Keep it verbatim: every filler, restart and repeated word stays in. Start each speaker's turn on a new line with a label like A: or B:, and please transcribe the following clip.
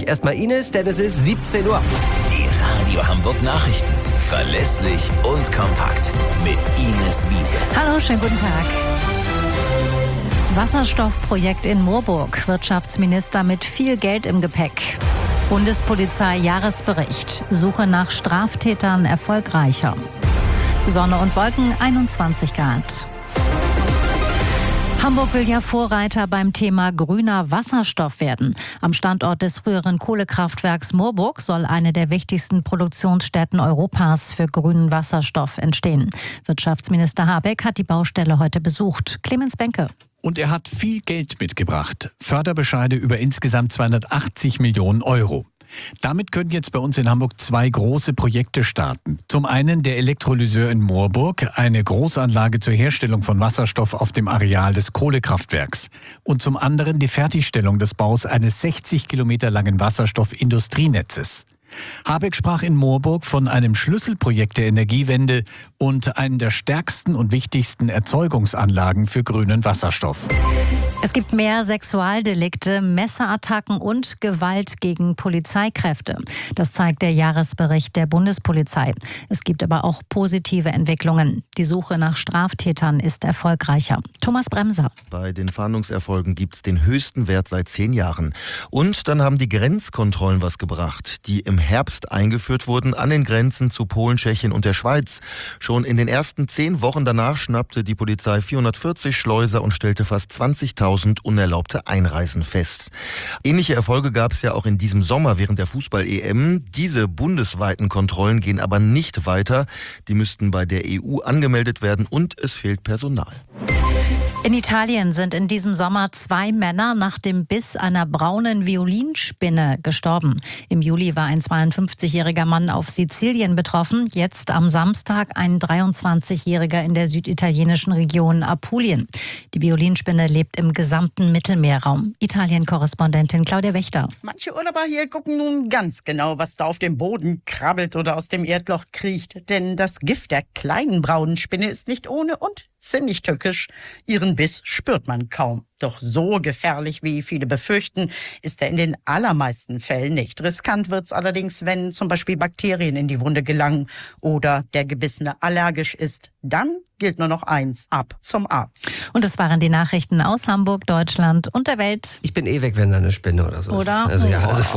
A: erstmal Ines, denn es ist siebzehn Uhr.
B: Die Radio Hamburg Nachrichten. Verlässlich und kompakt. Mit Ines Wiese.
C: Hallo, schönen guten Tag. Wasserstoffprojekt in Moorburg. Wirtschaftsminister mit viel Geld im Gepäck. Bundespolizei Jahresbericht. Suche nach Straftätern erfolgreicher. Sonne und Wolken, einundzwanzig Grad. Hamburg will ja Vorreiter beim Thema grüner Wasserstoff werden. Am Standort des früheren Kohlekraftwerks Moorburg soll eine der wichtigsten Produktionsstätten Europas für grünen Wasserstoff entstehen. Wirtschaftsminister Habeck hat die Baustelle heute besucht. Clemens Benke.
D: Und er hat viel Geld mitgebracht. Förderbescheide über insgesamt zweihundertachtzig Millionen Euro. Damit können jetzt bei uns in Hamburg zwei große Projekte starten. Zum einen der Elektrolyseur in Moorburg, eine Großanlage zur Herstellung von Wasserstoff auf dem Areal des Kohlekraftwerks. Und zum anderen die Fertigstellung des Baus eines sechzig Kilometer langen Wasserstoffindustrienetzes. Habeck sprach in Moorburg von einem Schlüsselprojekt der Energiewende und einem der stärksten und wichtigsten Erzeugungsanlagen für grünen Wasserstoff.
C: Es gibt mehr Sexualdelikte, Messerattacken und Gewalt gegen Polizeikräfte. Das zeigt der Jahresbericht der Bundespolizei. Es gibt aber auch positive Entwicklungen. Die Suche nach Straftätern ist erfolgreicher. Thomas Bremser.
E: Bei den Fahndungserfolgen gibt es den höchsten Wert seit zehn Jahren. Und dann haben die Grenzkontrollen was gebracht, die im Herbst eingeführt wurden an den Grenzen zu Polen, Tschechien und der Schweiz. Schon in den ersten zehn Wochen danach schnappte die Polizei vierhundertvierzig Schleuser und stellte fast zwanzigtausend unerlaubte Einreisen fest. Ähnliche Erfolge gab es ja auch in diesem Sommer während der Fußball-E M. Diese bundesweiten Kontrollen gehen aber nicht weiter. Die müssten bei der E U angemeldet werden und es fehlt Personal.
C: In Italien sind in diesem Sommer zwei Männer nach dem Biss einer braunen Violinspinne gestorben. Im Juli war ein zweiundfünfzigjähriger Mann auf Sizilien betroffen, jetzt am Samstag ein dreiundzwanzigjähriger in der süditalienischen Region Apulien. Die Violinspinne lebt im gesamten Mittelmeerraum. Italien-Korrespondentin Claudia Wächter.
F: Manche Urlauber hier gucken nun ganz genau, was da auf dem Boden krabbelt oder aus dem Erdloch kriecht. Denn das Gift der kleinen braunen Spinne ist nicht ohne und ziemlich tückisch. Ihren Biss spürt man kaum. Doch so gefährlich, wie viele befürchten, ist er in den allermeisten Fällen nicht. Riskant wird's allerdings, wenn zum Beispiel Bakterien in die Wunde gelangen oder der Gebissene allergisch ist. Dann gilt nur noch eins: ab zum Arzt.
C: Und das waren die Nachrichten aus Hamburg, Deutschland und der Welt.
A: Ich bin eh weg, wenn da eine Spinne oder so ist.
C: Oder?
A: Also ja, also